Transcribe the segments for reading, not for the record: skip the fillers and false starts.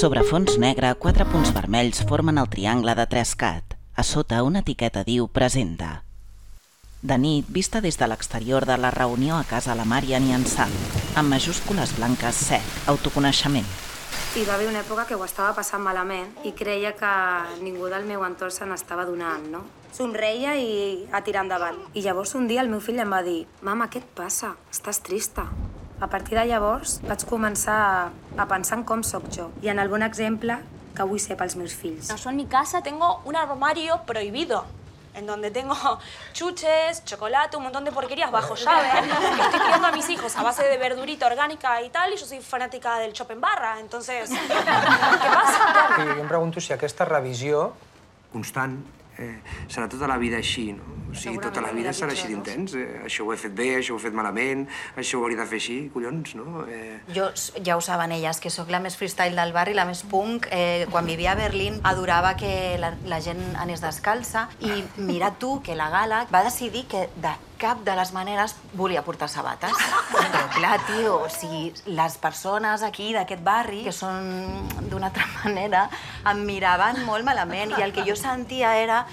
Sobre fons negre, 4 punts vermells formen el triangle de 3CAT. A sota, una etiqueta diu Presenta. De nit, vista des de l'exterior de la reunió a casa la Marian i en Sam, amb majúscules blanques sec, autoconeixement. Hi va haver una època que ho estava passant malament i creia que ningú del meu entorn se n'estava donant, no? Somreia i a tirar endavant. I llavors un dia el meu fill em va dir: «Mama, què et passa? Estàs trista». A partir de llavors vaig començar a pensar en com sóc jo i en el bon exemple que vull ser pels meus fills. Yo en mi casa tengo un armario prohibido, en donde tengo chuches, chocolate, un montón de porquerías bajo llave, que estoy criando a mis hijos a base de verdurita orgánica y tal, y yo soy fanática del chop en barra, entonces, ¿qué pasa? Jo em pregunto si aquesta revisió constant serà tota la vida així, no? O sigui, tota la vida serà així d'intens. Això ho he fet bé, això ho he fet malament, això ho hauria de fer així, collons, no? Jo, ja ho saben elles, que sóc la més freestyle del barri, la més punk. Quan vivia a Berlín adorava que la gent anés descalça i mira tu que la Gala va decidir que de cap de les maneres volia portar sabates. Però clar, tio, o sigui, les persones aquí d'aquest barri, que són d'una altra manera, em miraven molt malament i el que jo sentia era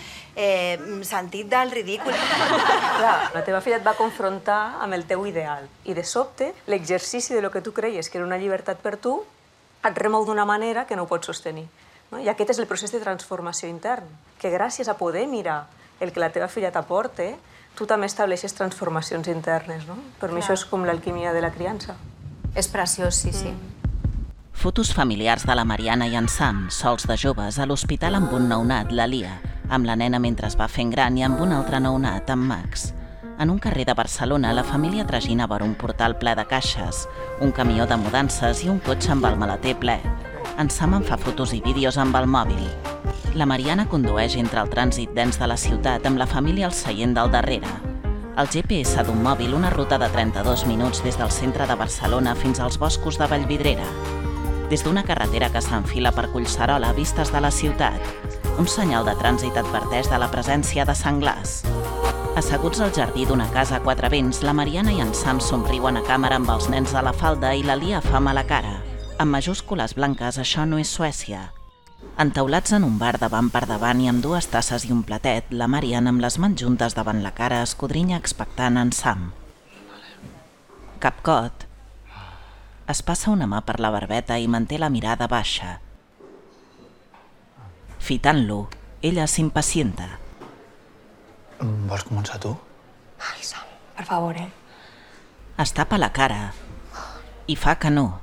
sentit del ridícul. Clar, la teva filla et va confrontar amb el teu ideal i de sobte l'exercici de lo que tu creies que era una llibertat per tu et remou d'una manera que no ho pots sostenir. No? I aquest és el procés de transformació intern, que gràcies a poder mirar el que la teva filla t'aporta, tu també estableixes transformacions internes, no? Per mi això és com l'alquimia de la criança. És preciós, sí, sí. Fotos familiars de la Mariana i en Sam, sols de joves, a l'hospital amb un nounat, la Lia, amb la nena mentre es va fent gran i amb un altre nounat, en Max. En un carrer de Barcelona, la família tragina per un portal ple de caixes, un camió de mudances i un cotxe amb el maleter ple. En Sam en fa fotos i vídeos amb el mòbil. La Mariana condueix entre el trànsit dens de la ciutat amb la família al seient del darrere. El GPS d'un mòbil una ruta de 32 minuts des del centre de Barcelona fins als boscos de Vallvidrera. Des d'una carretera que s'enfila per Collserola vistes de la ciutat, un senyal de trànsit adverteix de la presència de senglars. Asseguts al jardí d'una casa a Quatre Vents, la Mariana i en Sam somriuen a càmera amb els nens a la falda i la Lia fa mala cara. Amb majúscules blanques, això no és Suècia. Entaulats en un bar davant per davant i amb 2 tasses i un platet, la Mariana amb les mans juntes davant la cara escodrinya expectant en Sam. Capcot. Es passa una mà per la barbeta i manté la mirada baixa. Fitant-lo, ella s'impacienta. Vols començar tu? Ai, Sam, per favor, Es tapa la cara i fa que no.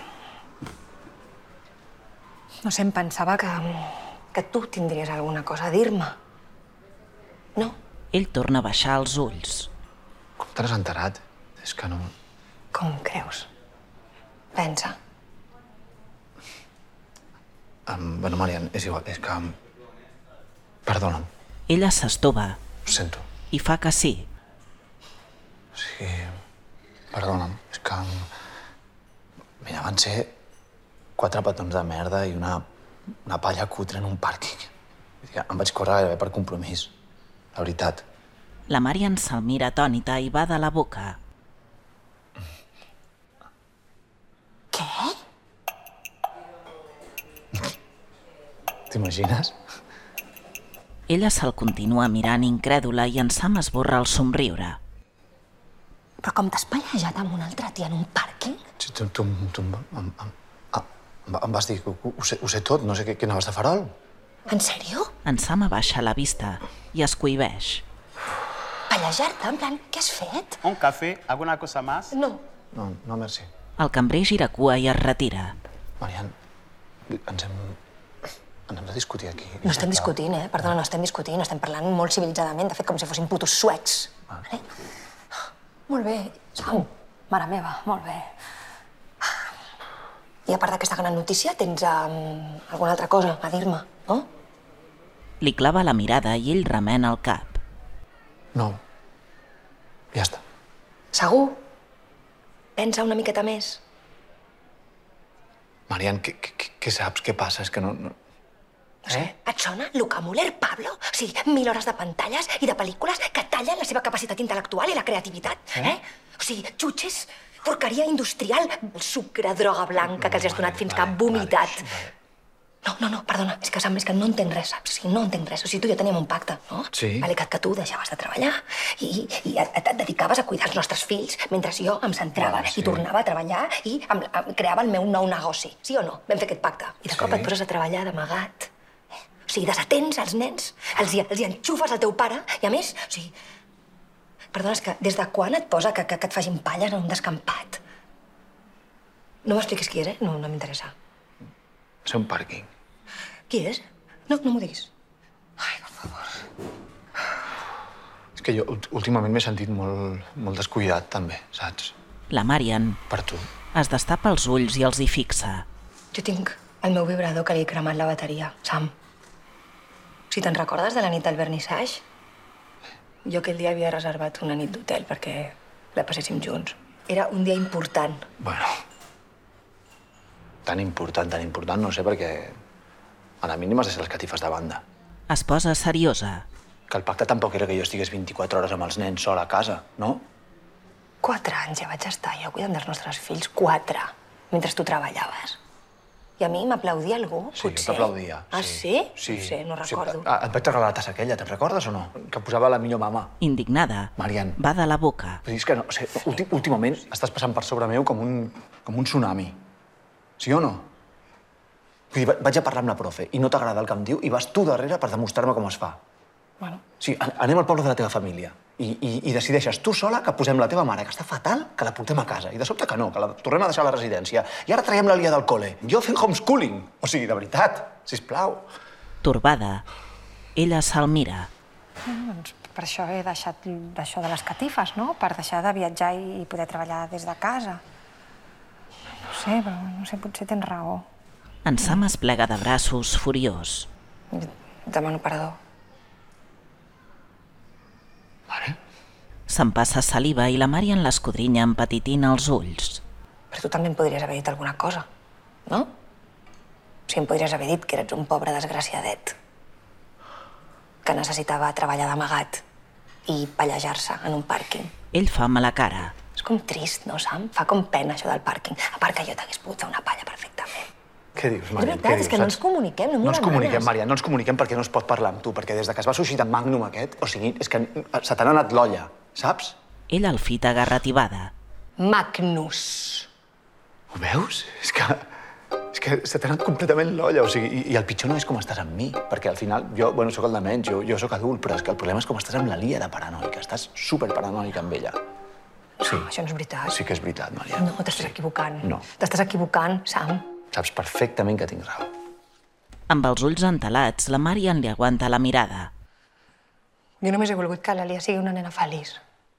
No sé, em pensava que tu tindries alguna cosa a dir-me. No? Ell torna a baixar els ulls. Com te n'has enterat? És que no... Com creus? Pensa. Bueno, Marian, és igual, és que... Perdona'm, Ella s'estova ho sento. i fa que sí. O sigui... Perdona'm, és que... Mira, van ser 4 petons de merda i una palla cutre en un pàrquing. Vull dir que em vaig córrer gairebé per compromís. La veritat. La Marian se'l mira atònita i va de la boca. Què? T'imagines? Ella se'l continua mirant incrèdula i en Sam esborra el somriure. Però com t'has pallejat amb una altra tia en un pàrquing? Si tu em vas dir que ho sé tot, no sé què anaves de farol. En sèrio? En Sam abaixa la vista i es cohibeix. Pallejar-te? En plan, què has fet? ¿Un café? ¿Alguna cosa más? No. No, merci. El cambrer gira cua i es retira. Marian, ens hem de discutir aquí. No estem discutint, Perdona, no estem discutint. Estem parlant molt civilitzadament, de fet, com si fossin putos suecs. Vale? Molt bé. Sam, mare meva, molt bé. I a part d'aquesta gran notícia, tens alguna altra cosa a dir-me, no? Li clava la mirada i ell remena el cap. No. Ja està. Segur? Pensa una miqueta més. Marian, què saps? Què passa? És que no... No sé, et sona Luca Muller, Pablo? O sigui, 1000 hores de pantalles i de pel·lícules que tallen la seva capacitat intel·lectual i la creativitat, O sigui, xutxes, porqueria industrial, sucre, droga blanca que els has donat fins que han vomitat. No, perdona, és que no entenc res, saps? O sigui, no entenc res. O sigui, tu i jo teníem un pacte, no? Sí. Vale, que tu deixaves de treballar i et dedicaves a cuidar els nostres fills mentre jo em centrava i tornava a treballar i creava el meu nou negoci. Sí o no? Vam fer aquest pacte. I de cop et poses a treballar d'amagat. O sigui, desatents els nens, els hi enxufes al teu pare i, a més, o sigui... Perdona, és que des de quan et posa que et facin palles en un descampat? No m'expliquis qui és, No m'interessa. És un pàrquing. Qui és? No m'ho diguis. Ai, per favor. És que jo últimament m'he sentit molt descuidat, també, saps? La Marian Per tu. es destapa els ulls i els hi fixa. Jo tinc el meu vibrador que li he cremat la bateria, Sam. Si te'n recordes de la nit del vernissage, jo aquell dia havia reservat una nit d'hotel perquè la passéssim junts. Era un dia important. Bueno, tan important, no sé, perquè a la mínima has de ser les catifes de banda. Es posa seriosa. Que el pacte tampoc era que jo estigués 24 hores amb els nens sol a casa, no? 4 anys ja vaig estar jo cuidant dels nostres fills, 4, mentre tu treballaves. I a mi m'aplaudia algú, potser? Sí, t'aplaudia. Ah, sí? Sí. No sé, no recordo. Sí, et vaig regalar la tassa aquella, te'n recordes o no? Que posava la millor mama. Indignada, Marian. va de la boca. Vull dir, és que no, o sigui, últimament estàs passant per sobre meu com un tsunami. Sí o no? Vull dir, vaig a parlar amb la profe i no t'agrada el que em diu i vas tu darrere per demostrar-me com es fa. Bueno. Sí, anem al poble de la teva família i decideixes tu sola que posem la teva mare, que està fatal, que la portem a casa. I de sobte que no, que la tornem a deixar a la residència. I ara traiem la Lia del col·le. Jo fent homeschooling. O sigui, de veritat, sisplau. Torbada, ella se'l mira. Doncs per això he deixat d'això de les catifes, no? Per deixar de viatjar i poder treballar des de casa. No sé, però no sé, potser tens raó. En Sam es plega de braços, furiós. Demano perdó. Mare? S'empassa saliva i la Marian l'escodrinya empetitint els ulls. Però tu també em podries haver dit alguna cosa, no? O sigui, em podries haver dit que eres un pobre desgraciadet que necessitava treballar d'amagat i pallejar-se en un pàrquing. Ell fa mala cara. És com trist, no, Sam? Fa com pena, això del pàrquing. A part que jo t'hagués pogut fer una palla perfectament. Què dius, Marian? És veritat, és que no ens comuniquem, no m'ho No ens comuniquem, demanes. Marian, no ens comuniquem perquè no es pot parlar amb tu, perquè des que es va suscitar Magnum aquest, o sigui, és que se t'ha anat l'olla, saps? Ell el fita garrativada. Magnus. Ho veus? És que se t'ha anat completament l'olla, o sigui, i el pitjor no és com estàs amb mi, perquè al final, jo, bueno, sóc el de menys, jo sóc adult, però és que el problema és com estàs amb la Lia de paranoica, estàs superparanoica amb ella. Sí. No, això no és veritat. Sí que és veritat, Marian. No, t'estàs equivocant. No. T'estàs equivocant, Sam. Saps perfectament que tinc raó. Amb els ulls entelats, la Marian li aguanta la mirada. Jo només he volgut que la Lia sigui una nena feliç.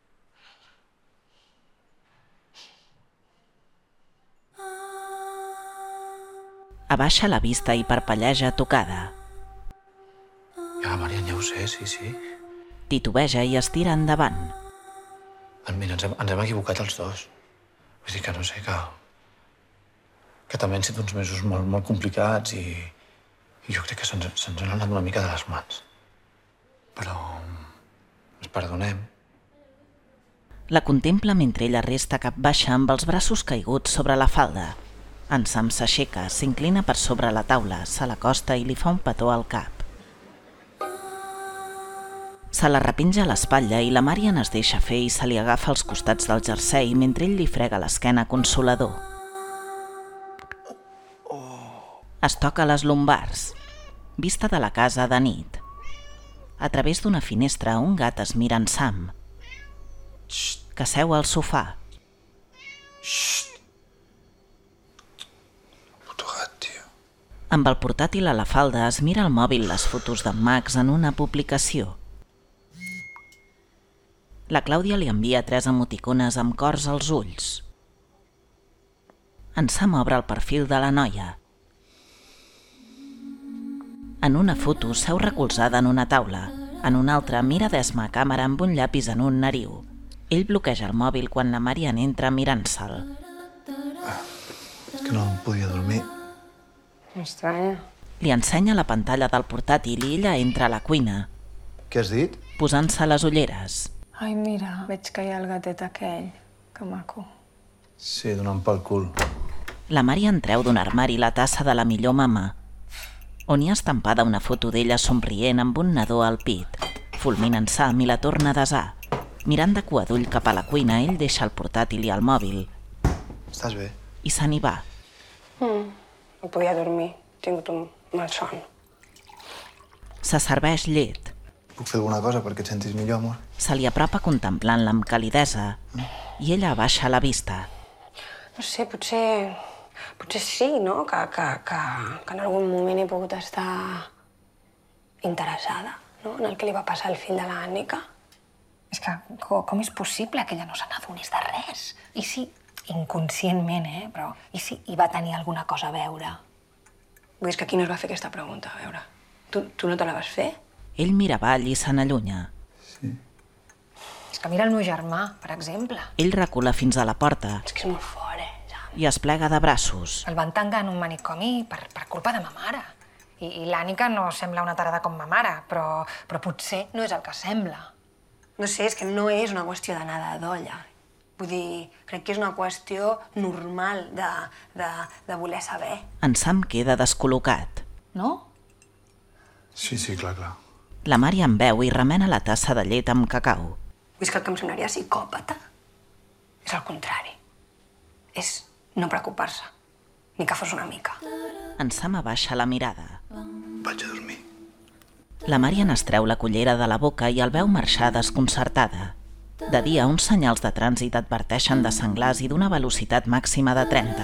Abaixa la vista i parpelleja tocada. Ja, Marian, ja ho sé, sí. Titubeja i es tira endavant. Mira, ens hem equivocat els dos. Vull dir que no sé, que també han sigut uns mesos molt complicats i jo crec que se'ns han anat una mica de les mans. Però ens perdonem. La contempla mentre ella resta cap baixa amb els braços caiguts sobre la falda. En Sam s'aixeca, s'inclina per sobre la taula, se l'acosta i li fa un petó al cap. Se la repenja a l'espatlla i la Marian es deixa fer i se li agafa als costats del jersei mentre ell li frega l'esquena consolador. Es toca les lumbars. Vista de la casa de nit. A través d'una finestra, un gat es mira en Sam, que seu al sofà. Puto gat, tio. Amb el portàtil a la falda es mira al mòbil les fotos d'en Max en una publicació. La Clàudia li envia 3 emoticones amb cors als ulls. En Sam obre el perfil de la noia. En una foto seu recolzada en una taula. En una altra mira d'esma a càmera amb un llapis en un nariu. Ell bloqueja el mòbil quan la Marian entra mirant-se'l. És que no em podia dormir. M'estranya. Li ensenya la pantalla del portàtil i ella entra a la cuina, Què has dit? posant-se les ulleres. Ai, mira, veig que hi ha el gatet aquell, Que maco. Sí, donant pel cul. La Mària en treu d'un armari la tassa de la millor mama, on hi ha estampada una foto d'ella somrient amb un nadó al pit. Fulmina en Sam i la torna a desar. Mirant de cua d'ull cap a la cuina, ell deixa el portàtil i el mòbil. Estàs bé? I se n'hi va. No podia dormir. Tinc un mal son. Se serveix llet. Puc fer alguna cosa perquè et sentis millor, amor? Se li apropa contemplant-la amb calidesa i ella abaixa la vista. No sé, potser sí, no? Que en algun moment he pogut estar interessada, no? En el que li va passar al fill de l'Ànica. És que com és possible que ella no se n'adonés de res? I si, inconscientment, però i si hi va tenir alguna cosa a veure? Vull dir, és que qui no es va fer aquesta pregunta, a veure? Tu no te la vas fer? Ell mira avall i se n'allunya. Sí. És que mira el meu germà, per exemple. Ell recula fins a la porta És que és molt fort, i es plega de braços. El van tancar en un manicomi per culpa de ma mare. I l'Ànica no sembla una tarada com ma mare, però potser no és el que sembla. No sé, és que no és una qüestió d'anada d'olla. Vull dir, crec que és una qüestió normal de voler saber. En Sam queda descol·locat. No? Sí, clar. La Mària en veu i remena la tassa de llet amb cacau. Vull dir que el que em semblaria psicòpata és el contrari. És no preocupar-se, ni que fos una mica. En Sam abaixa la mirada. Vaig a dormir. La Mària n'estreu la cullera de la boca i el veu marxar desconcertada. De dia, uns senyals de trànsit adverteixen de senglars i d'una velocitat màxima de 30.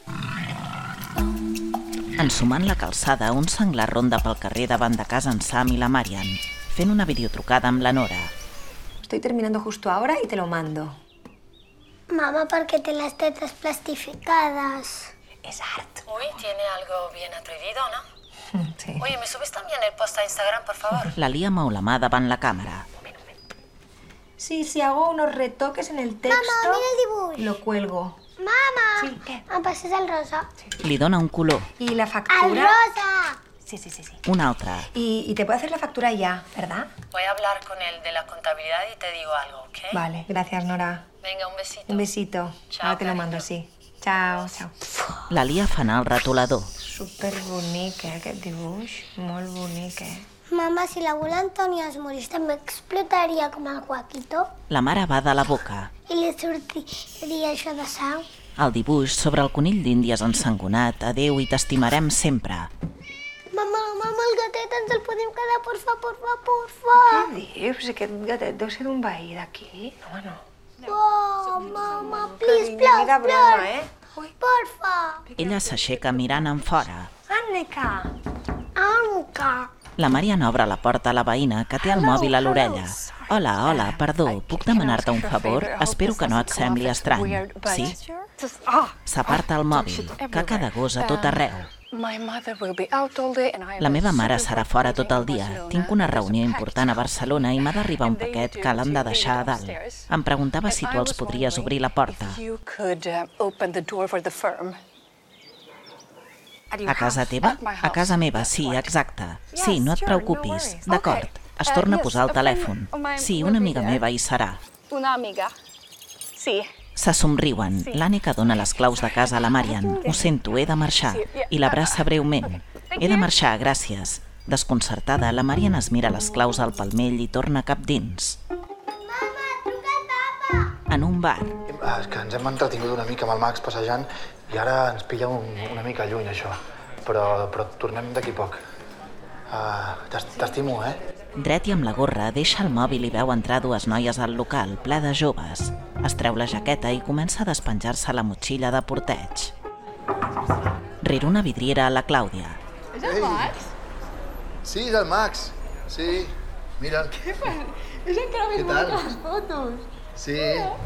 Ensumant la calçada, un senglar ronda pel carrer davant de casa en Sam i la Marian, fent una videotrucada amb la Nora. Estoy terminando justo ahora y te lo mando. Mamá, ¿por qué tiene las tetas plastificadas? Es art. Uy, tiene algo bien atrevido, ¿no? Sí. Oye, ¿me subes también el post a Instagram, por favor? La Lia mou la mà davant la càmera. Sí, si hago unos retoques en el texto... Mamá, mira el dibujo. Lo cuelgo. Mamá, Sí, ¿qué? em passes el rosa. Li dona un color, ¿Y la ¡El factura? rosa! Sí. un altre. Y te puedo hacer la factura ya, ¿verdad? Voy a hablar con el de la contabilidad y te digo algo, ¿ok? Vale, gracias, Nora. Venga, un besito. Un besito. Chao, Ahora te lo cariño. mando, sí. Chao. La Lia fa anar el retolador. Superbonic, aquest dibuix. Molt bonic, Mamá, si l'abuelo Antonio es morís, també explotaria com el Joaquito? La mare va de la boca. I li sortiria això de sang? El dibuix sobre el conill d'Índies ensangonat, adéu i t'estimarem sempre. Mamá, el gatet ens el podem quedar, porfa. Què dius? Aquest gatet deu ser d'un veí d'aquí. No, no. Oh, mama, please, Carinyo, mira broma, porfa. Ella s'aixeca mirant en fora. Annika! Anka. La Marian obre la porta a la veïna, que té el mòbil a l'orella. Hola, perdó, puc demanar-te un favor? Espero que no et sembli estrany. Sí? S'aparta el mòbil, caca de gos a tot arreu. La meva mare serà fora tot el dia. Tinc una reunió important a Barcelona i m'ha d'arribar un paquet que l'han de deixar a dalt. Em preguntava si tu els podries obrir la porta. A casa teva? A casa meva, sí, exacte. Sí, no et preocupis. D'acord. Es torna a posar el telèfon. Sí, una amiga meva hi serà. Una amiga. Sí. Se somriuen. L'Ànica dona les claus de casa a la Marian. Ho sento, he de marxar. I l'abraça breument. He de marxar, gràcies. Desconcertada, la Marian es mira les claus al palmell i torna cap dins. Mama, truca al papa. En un bar. És que ens hem entretingut una mica amb el Max passejant i ara ens pilla una mica lluny, això. Però tornem d'aquí poc. T'estimo, Dret i amb la gorra, deixa el mòbil i veu entrar dues noies al local, ple de joves. Es treu la jaqueta i comença a despenjar-se la motxilla de porteig. Rere una vidriera a la Clàudia. És el Max? Sí, és el Max. Sí, mira'l. És encara més bonic que les fotos. Sí.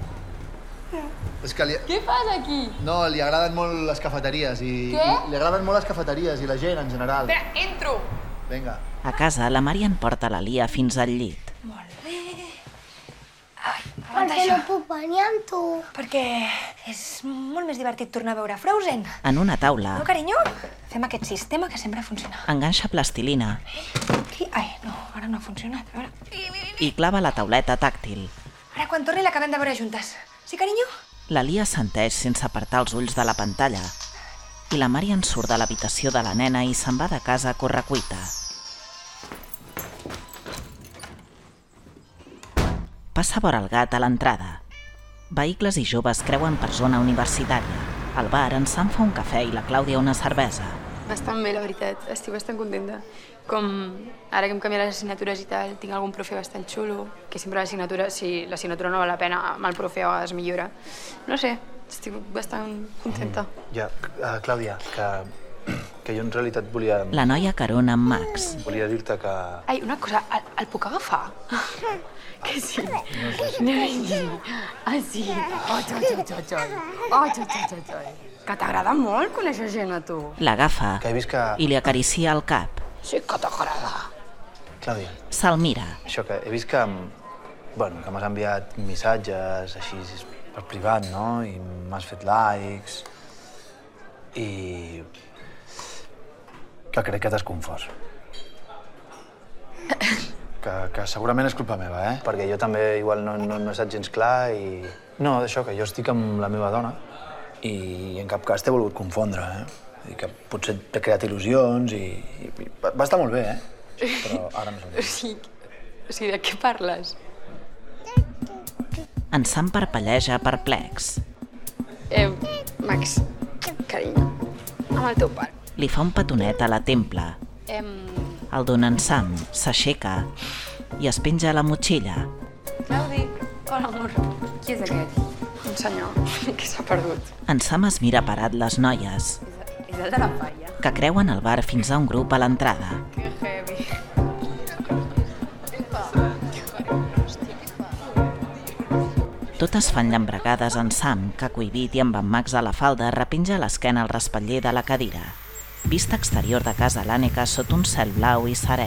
És que Què fas aquí? No, li agraden molt les cafeteries i... Què? Li agraden molt les cafeteries i la gent en general. Espera, entro! Vinga. A casa, la Marian porta la Lia fins al llit. Molt bé. Per què no puc venir amb tu? Perquè és molt més divertit tornar a veure Frozen. En una taula, No, carinyo? Fem aquest sistema que sempre funciona. enganxa plastilina Aquí. Ai, no, ara no ha funcionat. A veure. i clava la tauleta tàctil. Ara, quan torni, l'acabem de veure juntes. Sí, carinyo? La Lia assenteix sense apartar els ulls de la pantalla i la Marian surt de l'habitació de la nena i se'n va de casa a correcuita. Passa vora el gat a l'entrada. Vehicles i joves creuen per zona universitària. Al bar en Sam fa un cafè i la Clàudia una cervesa. Bastant bé, la veritat. Estic bastant contenta. Com ara que hem canviat les assignatures i tal, tinc algun profe bastant xulo, que sempre l'assignatura, si l'assignatura no val la pena, amb el profe a vegades millora. No sé, estic bastant contenta. Ja, Clàudia, que jo en realitat volia... La noia carona amb Max. Volia dir-te que... Ai, una cosa, el puc agafar? Que sí? Ah, sí? Que t'agrada molt conèixer gent a tu. L'agafa Que he vist que... i li acaricia el cap. Sí que t'agrada. Clàudia, Se'l mira. això que he vist que... Bueno, que m'has enviat missatges així per privat, no? I m'has fet likes... I... que crec que t'has confós. Que segurament és culpa meva, Perquè jo també igual no he estat gens clar i... No, d'això, que jo estic amb la meva dona i en cap cas t'he volgut confondre, I que potser t'he creat il·lusions i va estar molt bé, Però ara no sé. O sigui, de què parles? En Sam parpelleja perplex. Max, carinyo, amb el teu pare. Li fa un petonet a la templa. El dona en Sam, s'aixeca i es penja a la motxilla. Claudi, hola, amor. Qui és aquest? Un senyor que s'ha perdut. En Sam es mira parat les noies, És el de la palla. que creuen el bar fins a un grup a l'entrada. Que heavy. Totes fan llambregades en Sam, que cohibit i amb en Max a la falda repenja l'esquena al respatller de la cadira. Vista exterior de casa Lànica sota un cel blau i serè.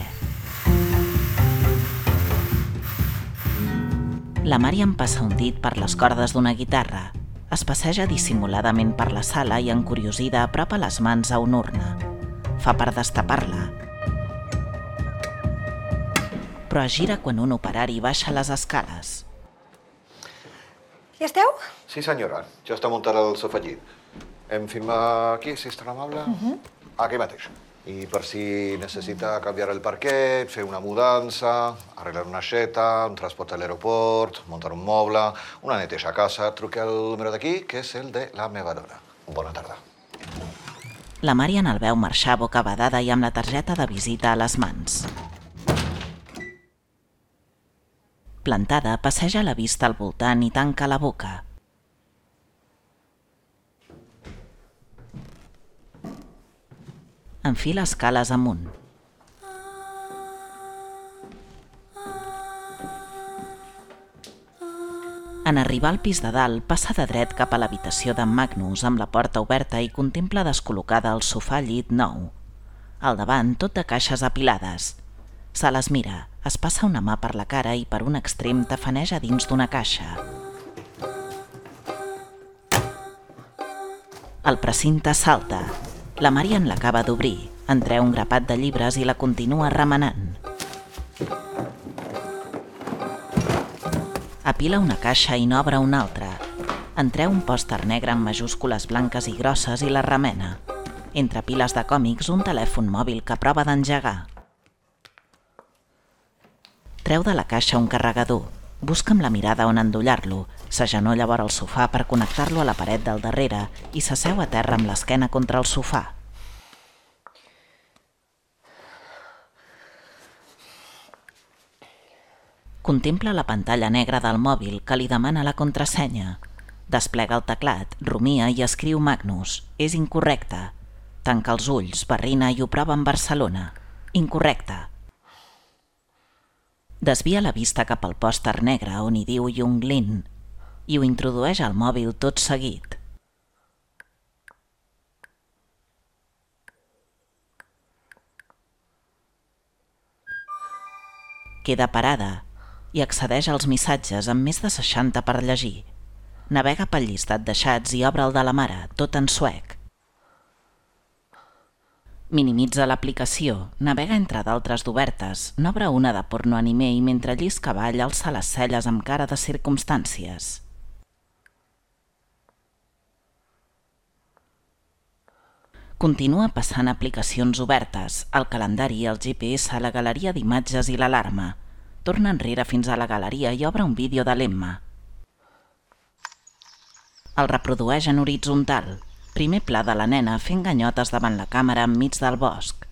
La Marian passa un dit per les cordes d'una guitarra. Es passeja dissimuladament per la sala i, encuriosida, apropa les mans a una urna. Fa per destapar-la. Però es gira quan un operari baixa les escales. Ja esteu? Sí, senyora. Ja està muntat el sofallit. Hem firmat aquí, si és tan amable? Aquí mateix. I per si necessita canviar el parquet, fer una mudança, arreglar una aixeta, un transport a l'aeroport, muntar un moble, una neteja a casa, truqui al número d'aquí, que és el de la meva dona. Bona tarda. La Marian el veu marxar bocabadada i amb la targeta de visita a les mans. Plantada, passeja la vista al voltant i tanca la boca. Enfila escales amunt. En arribar al pis de dalt, passa de dret cap a l'habitació d'en Magnus amb la porta oberta i contempla descol·locada el sofà llit nou. Al davant, tot de caixes apilades. Se les mira, es passa una mà per la cara i per un extrem tafaneja dins d'una caixa. El precinte salta. La Marian l'acaba d'obrir, en treu un grapat de llibres i la continua remenant. Apila una caixa i n'obre una altra. En treu un pòster negre amb majúscules blanques i grosses i la remena. Entre piles de còmics, un telèfon mòbil que prova d'engegar. Treu de la caixa un carregador. Busca amb la mirada on endollar-lo, s'agenolla vora el sofà per connectar-lo a la paret del darrere i s'asseu a terra amb l'esquena contra el sofà. Contempla la pantalla negra del mòbil que li demana la contrasenya. Desplega el teclat, rumia i escriu Magnus. És incorrecte. Tanca els ulls, barrina i ho prova en Barcelona. Incorrecte. Desvia la vista cap al pòster negre on hi diu Jung Lin i ho introdueix al mòbil tot seguit. Queda parada i accedeix als missatges amb més de 60 per llegir. Navega pel llistat de xats i obre el de la mare, tot en suec. Minimitza l'aplicació, navega entre d'altres d'obertes, n'obre una de porno anime i mentre llisca avall alça les celles amb cara de circumstàncies. Continua passant aplicacions obertes, el calendari, el GPS, la galeria d'imatges i l'alarma. Torna enrere fins a la galeria i obre un vídeo de l'Emma. El reprodueix en horitzontal. Primer pla de la nena fent ganyotes davant la càmera enmig del bosc.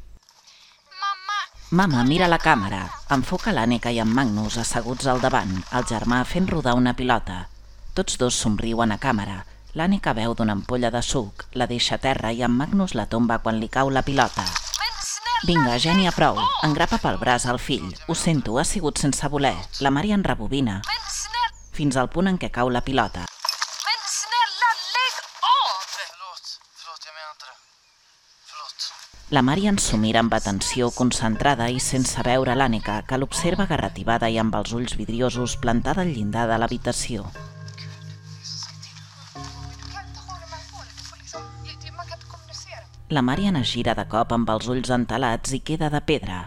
Mama mira la càmera. Enfoca l'Ànnica i en Magnus asseguts al davant, el germà fent rodar una pilota. Tots dos somriuen a càmera. L'Ànnica beu d'una ampolla de suc, la deixa a terra i en Magnus la tomba quan li cau la pilota. Vinga, Gènia, prou. Engrapa pel braç al fill. Ho sento, ha sigut sense voler. La Mari en rebobina. Fins al punt en què cau la pilota. La Mari s'ho mira amb atenció concentrada i sense veure l'Ànnica, que l'observa garrativada i amb els ulls vidriosos plantada al llindar de l'habitació. La Mari es gira de cop amb els ulls entelats i queda de pedra.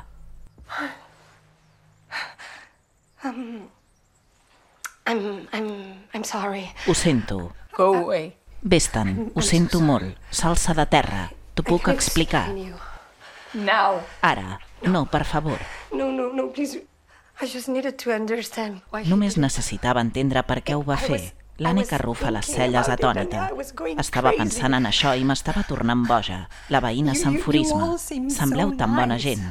I'm sorry. Ho sento. Go away. Vés-te'n, ho sento molt. S'alça de terra. T'ho puc explicar. Now. Ara. No, per favor. No, please. I just needed to understand. Només necessitava entendre per què ho va fer. L'Ànnica arrufa les celles atònita. Estava pensant en això i m'estava tornant boja. La veïna s'enfurisma. Sembleu tan bona gent.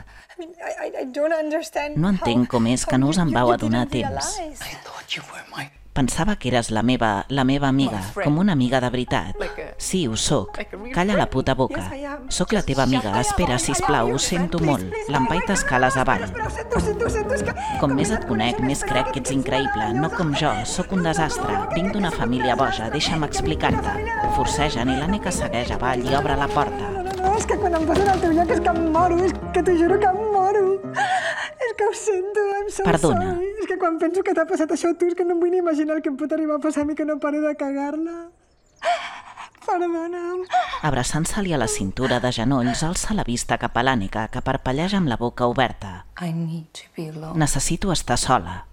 No entenc com és que no us en vau adonar a temps. Pensava que eres la meva amiga, com una amiga de veritat. Sí, ho soc. Calla la puta boca. Soc la teva amiga. Espera, sisplau, ho sento molt. L'empaita escales avall. Com més et conec, més crec que ets increïble. No com jo, sóc un desastre. Vinc d'una família boja, deixa'm explicar-te. Forcegen i l'Ànnica segueix avall i obre la porta. No, és que quan em posen al teu lloc és que em moro, és que t'ho juro que em moro. És que ho sento, I'm so Perdona. sorry. És que quan penso que t'ha passat això a tu és que no em vull ni imaginar el que em pot arribar a passar a mi que no paro de cagar-la. Perdona'm. Abraçant-se-li a la cintura de genolls, alça la vista cap a l'Ànnica, que parpelleja amb la boca oberta. I need to be alone. Necessito estar sola.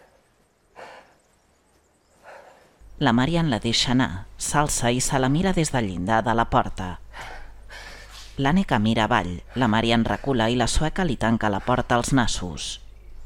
La Marian la deixa anar, s'alça i se la mira des del llindar de la porta. L'Ànnica mira avall, la Marian recula i la sueca li tanca la porta als nassos.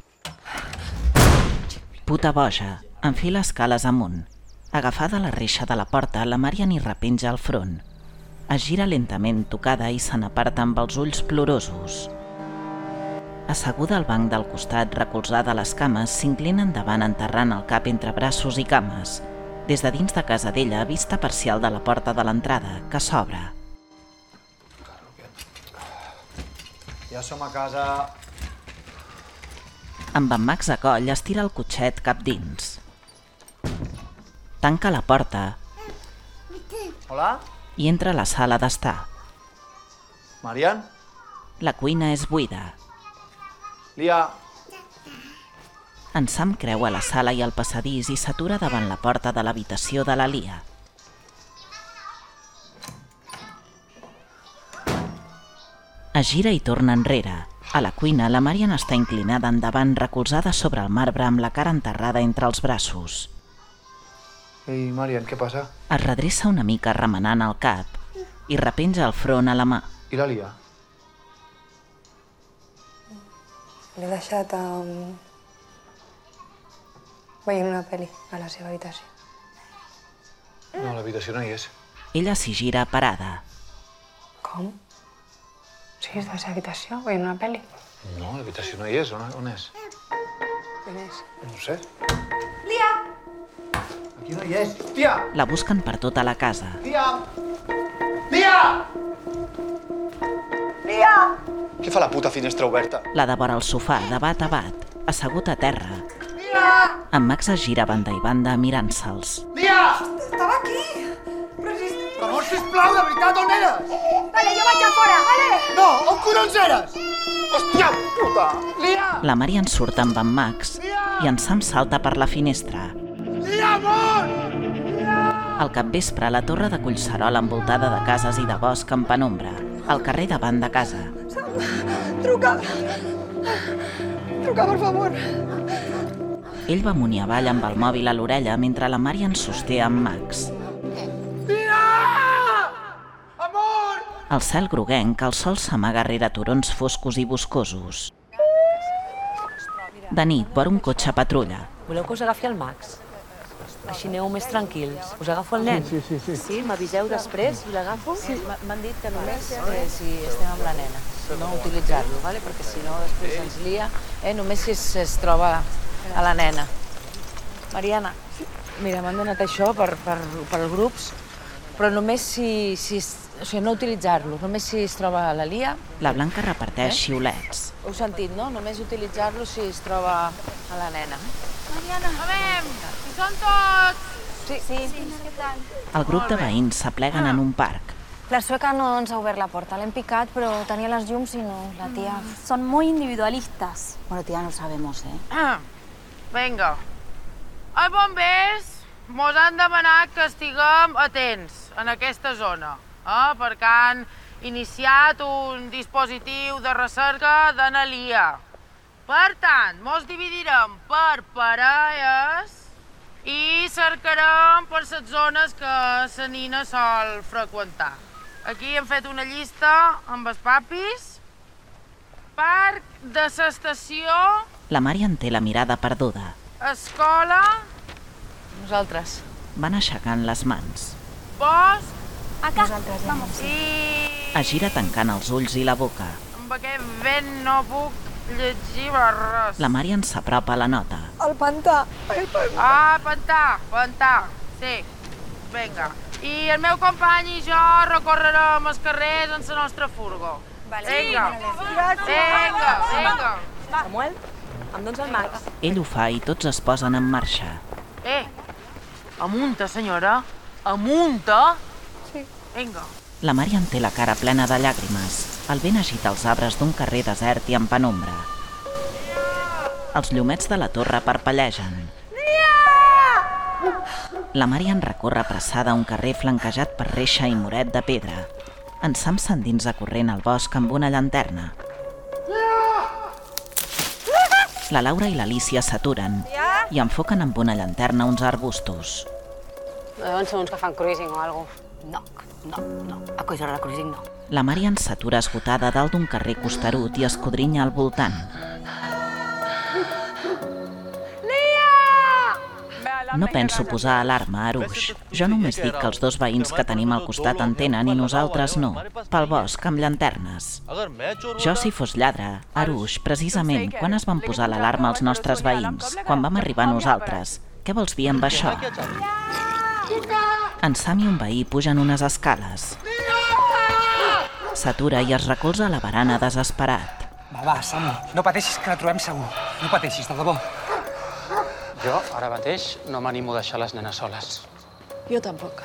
Puta boja, enfila escales amunt. Agafada la reixa de la porta, la Marian hi repenja el front. Es gira lentament tocada i se n'aparta amb els ulls plorosos. Asseguda al banc del costat, recolzada a les cames, s'inclina endavant enterrant el cap entre braços i cames. Des de dins de casa d'ella, vista parcial de la porta de l'entrada, que s'obre. Ja som a casa. Amb en Max a coll, estira el cotxet cap dins. Tanca la porta Hola? i entra a la sala d'estar. Marian? La cuina és buida. Lia? En Sam creua la sala i el passadís i s'atura davant la porta de l'habitació de la Lia. Es gira i torna enrere. A la cuina, la Marian està inclinada endavant, recolzada sobre el marbre amb la cara enterrada entre els braços. Ei, Marian, què passa? Es redreça una mica remenant el cap i repenja el front a la mà. I la Lia? L'he deixat veient una pel·li a la seva habitació. No, a l'habitació no hi és. Ella s'hi gira parada. Com? Sí, és de la seva habitació, veient una pel·li. No, a l'habitació no hi és. On és? On és? No sé. Lia! Aquí no hi és. Tia! La busquen per tota la casa. Tia! Tia! Lia! Què fa la puta finestra oberta? La devora al sofà, de bat a bat, assegut a terra. Lia! En Max es gira banda i banda mirant-se'ls. Lia! Estava aquí! Per favor, sisplau, de veritat, on eres? Vale, jo vaig a fora, vale? No, on collons eres? Hòstia puta! Lia! La Marian surt amb en Max i en Sam salta per la finestra. Lia, amor! Al capvespre, la torre de Collserola envoltada de cases i de bosc en penombra. Al carrer davant de casa. Truca! Truca, per favor! Ell va amunt i avall amb el mòbil a l'orella mentre la Marian sosté amb Max. Lia! Amor! Al cel groguenc, el sol s'amaga rere turons foscos i boscosos. De nit, vora un cotxe patrulla. Voleu que us agafi el Max? Així aneu més tranquils. Us agafo el nen? Sí, m'aviseu després i l'agafo? Sí, m'han dit que només si estem amb la nena. No utilitzar-lo, perquè si no després ens lia. Només si es troba a la nena. Mariana, mira, m'han donat això per grups, però només si... O sigui, no utilitzar-lo, només si es troba a la Lia. La Blanca reparteix xiulets. Heu sentit, no? Només utilitzar-lo si es troba a la nena. Mariana, sabem! Hi són tots! Sí. Què tal? El grup de veïns s'apleguen en un parc. La sueca no ens ha obert la porta. L'hem picat, però tenia les llums i no. La tía... Son muy individualistas. Bueno, tía, no sabemos, Vinga. Els bombers mos han demanat que estiguem atents en aquesta zona, perquè han iniciat un dispositiu de recerca d'analia. Per tant, mos dividirem per parelles i cercarem per les zones que la nina sol freqüentar. Aquí hem fet una llista amb els papis. Parc de l'estació... La Mari en té la mirada perduda. Escola... Nosaltres. Van aixecant les mans. Bosc... Acá. Nosaltres, vamos. Es gira tancant els ulls i la boca. Amb aquest vent no puc llegir res. La Mari ens s'apropa a la nota. El pantà. Pantà. Sí. Vinga. I el meu company i jo recorrerem els carrers en la nostra furgo. Vinga. Vinga. Samuel, em dones el Max? Ell ho fa i tots es posen en marxa. Amunta, senyora. Amunta. Sí. Vinga. La Mari en té la cara plena de llàgrimes. El vent agita els arbres d'un carrer desert i en penombra. Els llumets de la torre parpellegen. La Mari en recorre apressada un carrer flanquejat per reixa i muret de pedra. En Sam s'endinsa corrent al bosc amb una llanterna. La Laura i l'Alícia s'aturen i enfoquen amb una llanterna uns arbustos. No deuen ser uns que fan cruising o alguna cosa. No. A coixar la cruising no. La Mari en s'atura esgotada dalt d'un carrer costerut i escodrinya al voltant. No penso posar alarma, Aruix. Jo només dic que els dos veïns que tenim al costat entenen i nosaltres no. Pel bosc, amb llanternes. Jo, si fos lladre, Aruix, precisament, quan es van posar l'alarma als nostres veïns? Quan vam arribar nosaltres? Què vols dir amb això? En Sam i un veí pugen unes escales. S'atura i es recolza a la barana desesperat. Va, Samu, no pateixis que la trobem segur. No pateixis, de debò. Jo, ara mateix, no m'animo a deixar les nenes soles. Jo tampoc.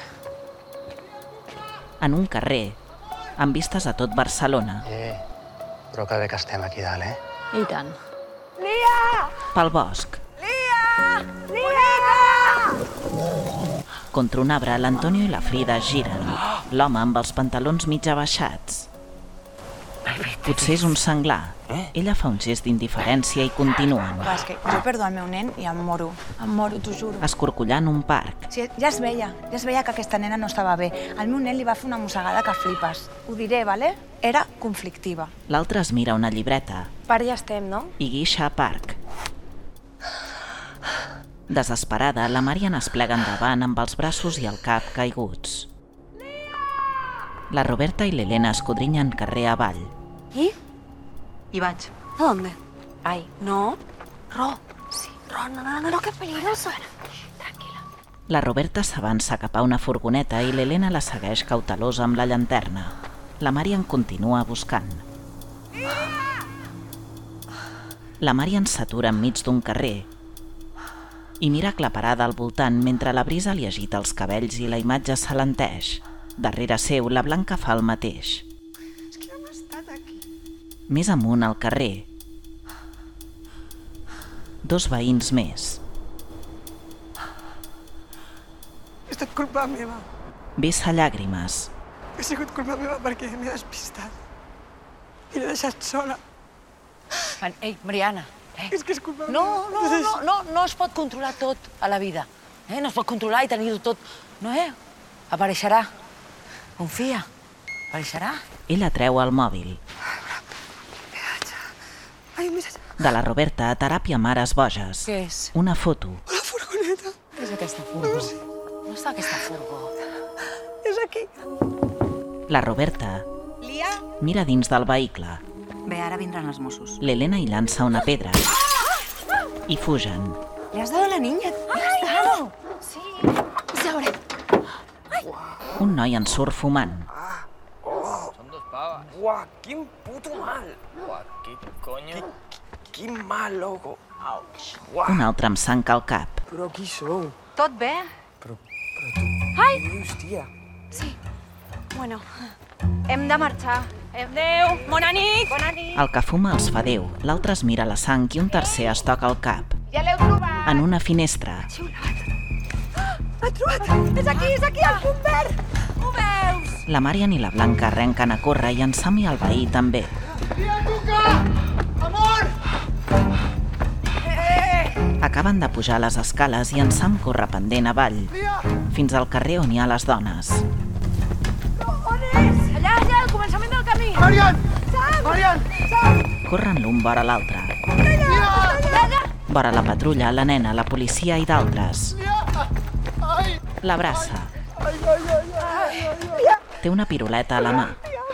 En un carrer, amb vistes a tot Barcelona. Però que bé que estem aquí dalt, I tant. Lia! Pel bosc. Lia! Contra un arbre, l'Antonio i la Frida es giren. L'home amb els pantalons mig abaixats. Potser és un senglar. Ella fa un gest d'indiferència i continuen. Va, és que jo perdo el meu nen i em moro, t'ho juro. Escorcollant un parc. Sí, ja es veia que aquesta nena no estava bé. Al meu nen li va fer una mossegada que flipes. Ho diré, vale? Era conflictiva. L'altre es mira una llibreta. Per ja estem, no? I guixa a parc. Desesperada, la Marian es plega endavant amb els braços i el cap caiguts. La Roberta i l'Helena escodrinyen carrer avall. I? I vaig. ¿A dónde? Ai. No. Ro. Sí. Ro, no, qué peligroso. La Roberta s'avança cap a una furgoneta i l'Helena la segueix cautelosa amb la llanterna. La Marian continua buscant. La Marian s'atura enmig d'un carrer i mira aclaparada al voltant mentre la brisa li agita els cabells i la imatge s'alenteix. Darrere seu, la Blanca fa el mateix. És que hem estat aquí. Més amunt al carrer. Dos veïns més. Ha estat culpa meva. Vessa llàgrimes. Ha sigut culpa meva perquè m'he despistat. I l'he deixat sola. Ei, Mariana. És que és culpa meva. No es pot controlar tot a la vida. No es pot controlar i tenir-ho tot. No, apareixerà. Confia. Apareixerà. Ella treu el mòbil. Ai, un missatge. De la Roberta, teràpia mares boges. Què és? Una foto. La furgoneta. Què és aquesta furgo? No sé. On està aquesta furgo? És aquí. La Roberta Lia? mira dins del vehicle. Bé, ara vindran els Mossos. L'Helena hi llança una pedra. I fugen. ¿Le has dado a la niña? ¿Le has dado? Sí. Ja veurem. Un noi en surt fumant. Són dos paves. Uah, quin puto mal. Uah, què coño? Quin mal, loco. Un altre amb sang al cap. Però qui sou? Tot bé? Però tu... Ai! Què dius, tia? Sí. Bueno, hem de marxar. Adéu, bona nit. Bona nit. El que fuma els fa Déu, l'altre es mira la sang i un tercer es toca el cap. Ja l'heu trobat. En una finestra. L'ha trobat! És aquí, el punt verd! Ho veus? La Marian i la Blanca arrenquen a córrer i en Sam i el veí també. Lia, truca! Amor! Acaben de pujar les escales i en Sam corre pendent avall, fins al carrer on hi ha les dones. On és? Allà, al començament del camí. Marian! Marian! Corren l'un vora l'altre. Lia! Vora la patrulla, la nena, la policia i d'altres. L'abraça. Té una piruleta a la mà.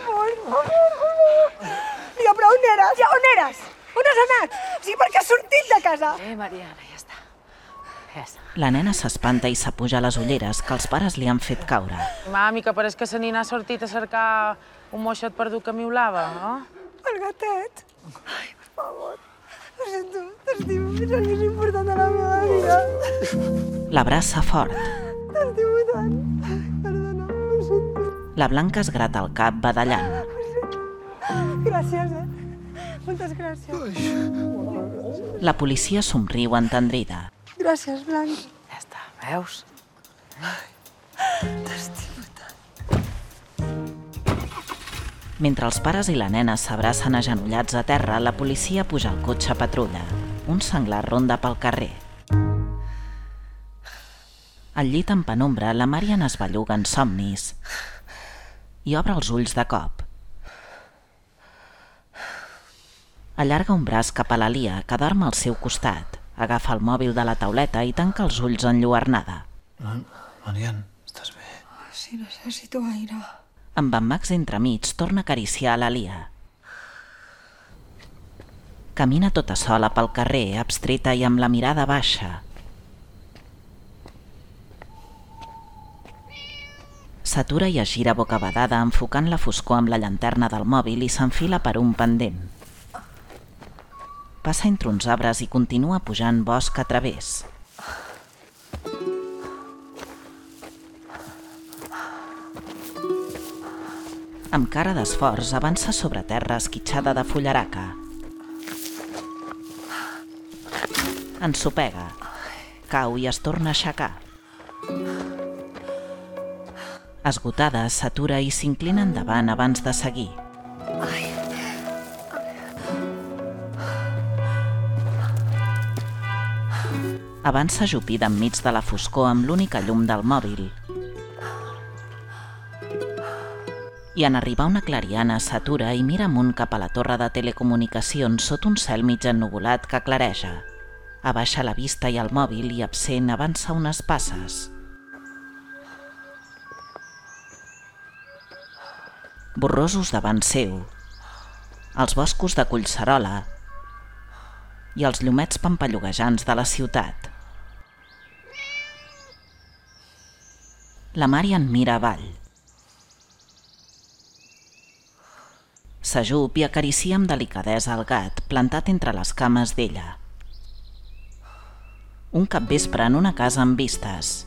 Lia, però on eres? Ja, on eres? On has anat? Sí, perquè has sortit de casa. Mariana, ja està. Ja està. La nena s'espanta i s'apuja les ulleres que els pares li han fet caure. Mami, que pareix que se n'hi n'ha sortit a cercar un moixet perdut que miulava, no? El gatet. Ai, per favor. Ho sento, t'estimo, és el més important de la meva vida. L'abraça fort. T'estimo tant. Perdona, ho sento. La Blanca es grata el cap badallant. Gràcies, moltes gràcies. La policia somriu entendrida. Gràcies, Blanc. Ja està, veus? T'estimo tant. Mentre els pares i la nena s'abracen agenollats a terra, la policia puja al cotxe patrulla. Un senglar ronda pel carrer. Al llit en penombra, la Marian es belluga en somnis i obre els ulls de cop. Allarga un braç cap a la Lia, que dorm al seu costat. Agafa el mòbil de la tauleta i tanca els ulls enlluernada. Marian, estàs bé? Sí, necessito aire. Amb en Max entremig, torna a acariciar a la Lia. Camina tota sola pel carrer, abstreta i amb la mirada baixa. S'atura i es gira bocabadada, enfocant la foscor amb la llanterna del mòbil i s'enfila per un pendent. Passa entre uns arbres i continua pujant bosc a través. Amb cara d'esforç, avança sobre terra esquitxada de fullaraca. Ensopega. Cau i es torna a aixecar. Esgotada, s'atura i s'inclina endavant abans de seguir. Avança ajupida enmig de la foscor amb l'única llum del mòbil. I en arribar a una clariana s'atura i mira amunt cap a la torre de telecomunicacions sota un cel mig ennuvolat que clareja. Abaixa la vista i el mòbil i, absent, avança unes passes. Borrosos davant seu, els boscos de Collserola i els llumets pampalluguejants de la ciutat. La Marian mira avall. S'ajup i acaricia amb delicadesa el gat plantat entre les cames d'ella. Un capvespre en una casa amb vistes.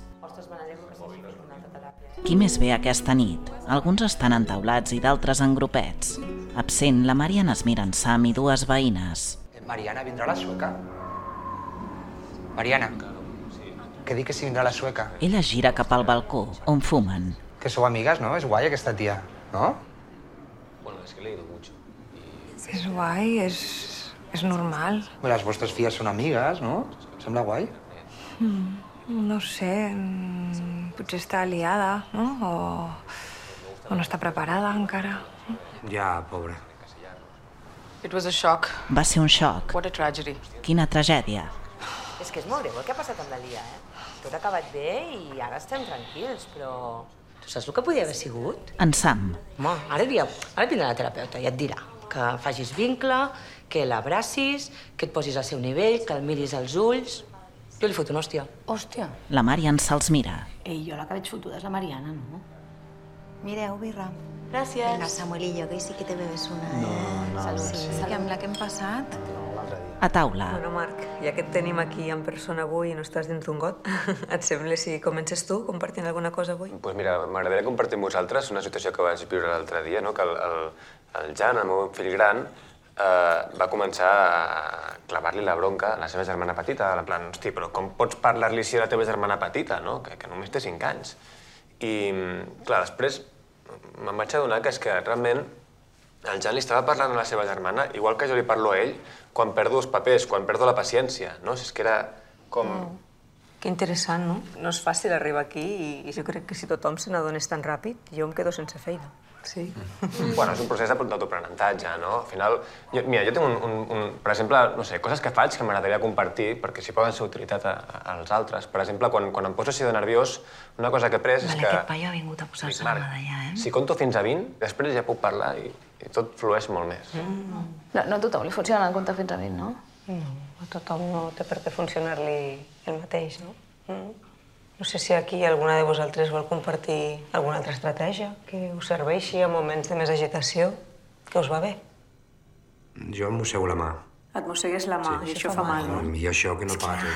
Qui més ve aquesta nit? Alguns estan entaulats i d'altres en grupets. Absent, la Marian es mira en Sam i dues veïnes. Mariana, vindrà la sueca? Mariana, que dic que si vindrà la sueca. Ella gira cap al balcó, on fumen. Que sou amigues, no? És guai aquesta tia, no? Bueno, es que he leído mucho. És guai, és normal. Les vostres filles són amigues, no? Sembla guai. No sé, potser està aliada, no? O no està preparada encara. Ja, pobra. It was a shock. Va ser un xoc. What a tragedy. Quina tragèdia. És que és molt greu el que ha passat amb la Lia, Tot ha acabat bé i ara estem tranquils, però... Tu saps el que podia haver sigut? En Sam. Home, ara vindrà la terapeuta i et dirà que facis vincle, que l'abracis, que et posis al seu nivell, que el miris als ulls... Jo li foto una hòstia. Hòstia. La Marian se'ls mira. Ei, jo la que veig fotuda és la Mariana, no? Mireu, birra. Gràcies. Venga, Samuelillo, que hoy sí que te bebes una, No, Salut. sí. Que amb la que hem passat... A taula. Bueno, Marc, ja que et tenim aquí en persona avui i no estàs dins d'un got, et sembla si comences tu compartint alguna cosa avui? Doncs mira, m'agradaria compartir amb vosaltres una situació que vaig viure l'altre dia, no? Que el Jan, el meu fill gran, va començar a clavar-li la bronca a la seva germana petita, en plan, hosti, però com pots parlar-li així a la teva germana petita, no? Que només té 5 anys. I, clar, després me'n vaig adonar que és que realment el Jan li estava parlant a la seva germana, igual que jo li parlo a ell, quan perdo els papers, quan perdo la paciència, no? És que era com... Que interessant, no? No és fàcil arribar aquí i jo crec que si tothom se n'adonés tan ràpid, jo em quedo sense feina. Sí. Bueno, és un procés d'autoaprenentatge, no? Al final, mira, jo tinc per exemple, no sé, coses que faig que m'agradaria compartir perquè si poden ser utilitat als altres. Per exemple, quan em poso així de nerviós, una cosa que he pres és que... Aquest paio ha vingut a posar-se la medalla, si conto fins a 20, després ja puc parlar i tot flueix molt més. No a tothom li funciona comptar fins a 20, no? No, a tothom no té per què funcionar-li el mateix, no? No sé si aquí alguna de vosaltres vol compartir alguna altra estratègia que us serveixi en moments de més agitació, que us va bé. Jo em mossego la mà. Et mossegues la mà i això fa mal, no? I això que no passa,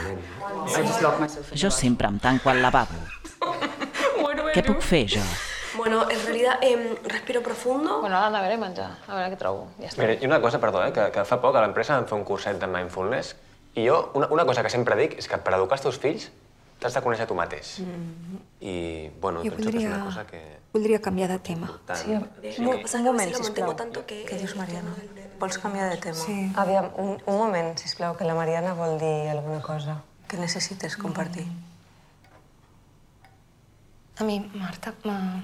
Jo sempre em tanco al lavabo. Què puc fer, jo? Bueno, en realidad respiro profundo. Bueno, a la nevera i menjar, a veure què trobo. Ja està. Mira, i una cosa, perdó, que fa poc a l'empresa vam fer un curset de mindfulness i jo, una cosa que sempre dic és que per educar els teus fills t'has de conèixer tu mateix. I, bueno, penso que és una cosa que... Voldria canviar de tema. Sí, un moment, sisplau. Què dius, Mariana? Vols canviar de tema? Sí. Aviam, un moment, sisplau, que la Mariana vol dir alguna cosa. Què necessites compartir? A mi, Marta,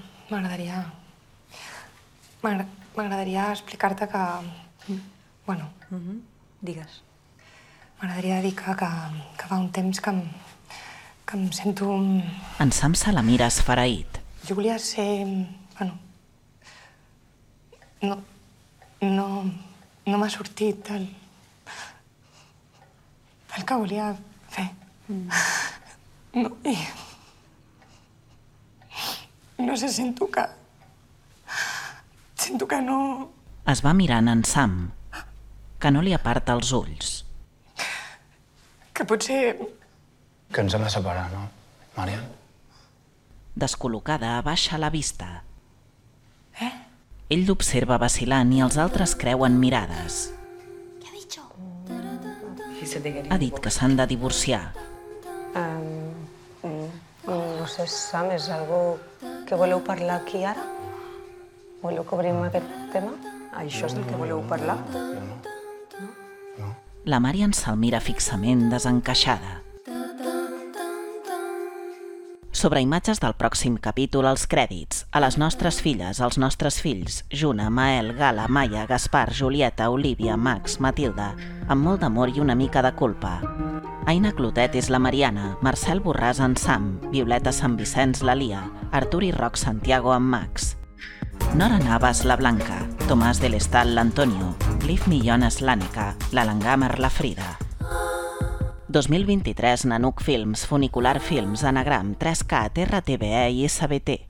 m'agradaria explicar-te que... Bueno... Digues. M'agradaria dir que fa un temps que em sento... En Sam se la mira esfereït. Jo volia ser... Bueno... No m'ha sortit el que volia fer. No, i... No sé, sento que no... Es va mirant en Sam, que no li aparta els ulls. Que potser... Que ens hem de separar, no, Marian? Descol·locada, abaixa la vista. Ell l'observa vacilant i els altres creuen mirades. Ha dit que s'han de divorciar. No sé, Sam, és algo que voleu parlar aquí ara? Voleu que obrim aquest tema? Això és el que voleu parlar? La Marian se'l mira fixament, desencaixada. Sobre imatges del pròxim capítol, els crèdits. A les nostres filles, als nostres fills, Juna, Mael, Gala, Maia, Gaspar, Julieta, Olivia, Max, Matilda, amb molt d'amor i una mica de culpa. Aina Clotet és la Mariana, Marcel Borràs en Sam, Violeta Sant Vicenç la Lia, Artur i Roc Santiago en Max. Nora Navas la Blanca, Tomàs del Estal l'Antonio, Liv Millones l'Ànica, l'Alangamer la Frida. 2023 Nanuc Films, Funicular Films, Anagram, 3K, TRTVE i SBT.